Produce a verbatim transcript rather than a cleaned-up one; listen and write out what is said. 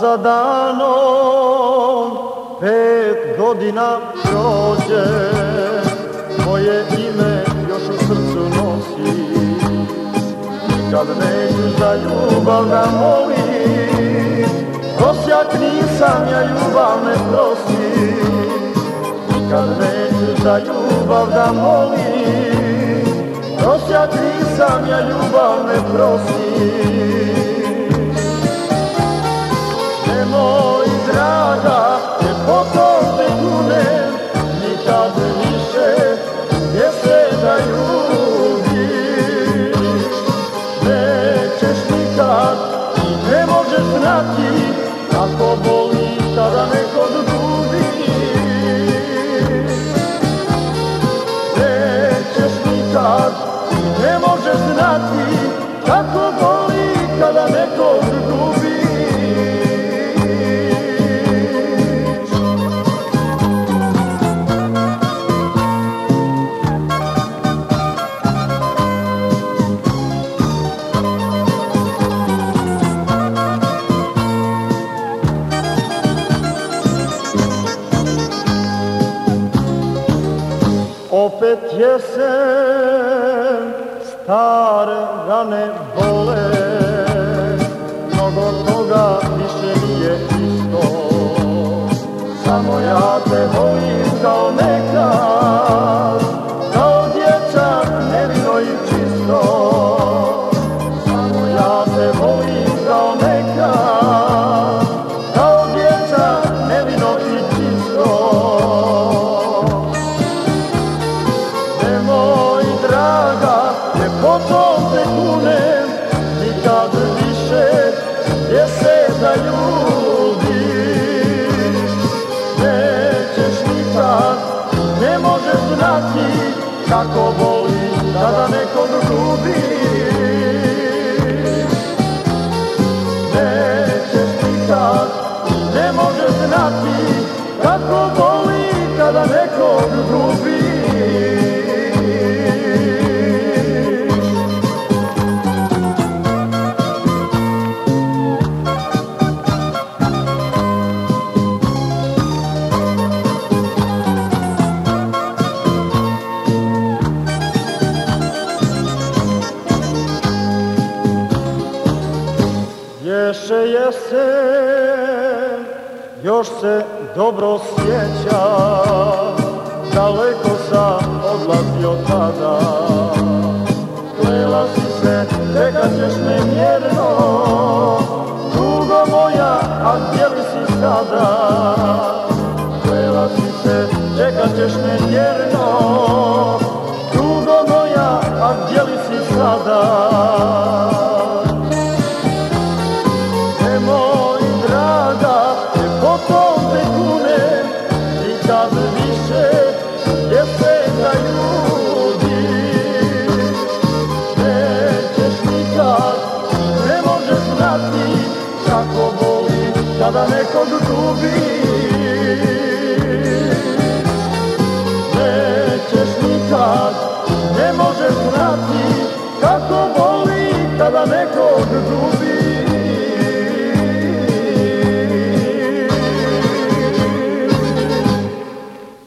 za danom pet godina prođe, moje ime još u srcu nosi. Nikad neću za ljubav da molim, prosjak nisam, ja ljubav ne prosim. Nikad neću za ljubav da molim, prosjak nisam, ja ljubav ne prosim. Nemoj, draga, ljepotom te kunem, nikad više gdje se da ljubiš. Nećeš nikad i ne možeš znati kako boli kada nekog gubiš. Nećeš nikad i ne možeš znati kako boli kada nekog gubiš. Opet jesen, stare rane bole, mnogo toga više nije isto. Samo ja te volim kao nekad, kao dječak nevino i čisto. Samo ja te volim kao nekad, kao dječak nevino i čisto. Nemoj, draga, ljepotom te kunem, nikad više gdje se da ljubiš. Nećeš nikad, ne možeš znati kako boli kada nekog gubiš. Nećeš nikad, ne možeš znati kako boli kada nekog gubiš. Ješe jesen, još se dobro sjeća, daleko sam odlazio tada. Klela si se, čekat ćeš me mjerno, tugo moja, a gdje li si sada? Klela si se, čekat ćeš me mjerno, tugo moja, a gdje li si sada? Nemoj, draga, ljepotom te kunem, nikad više gdje se da ljubiš. Nećeš nikad, ne možeš znati kako boli kada nekog gubiš. Nećeš nikad, ne možeš znati kako boli kada nekog gubiš.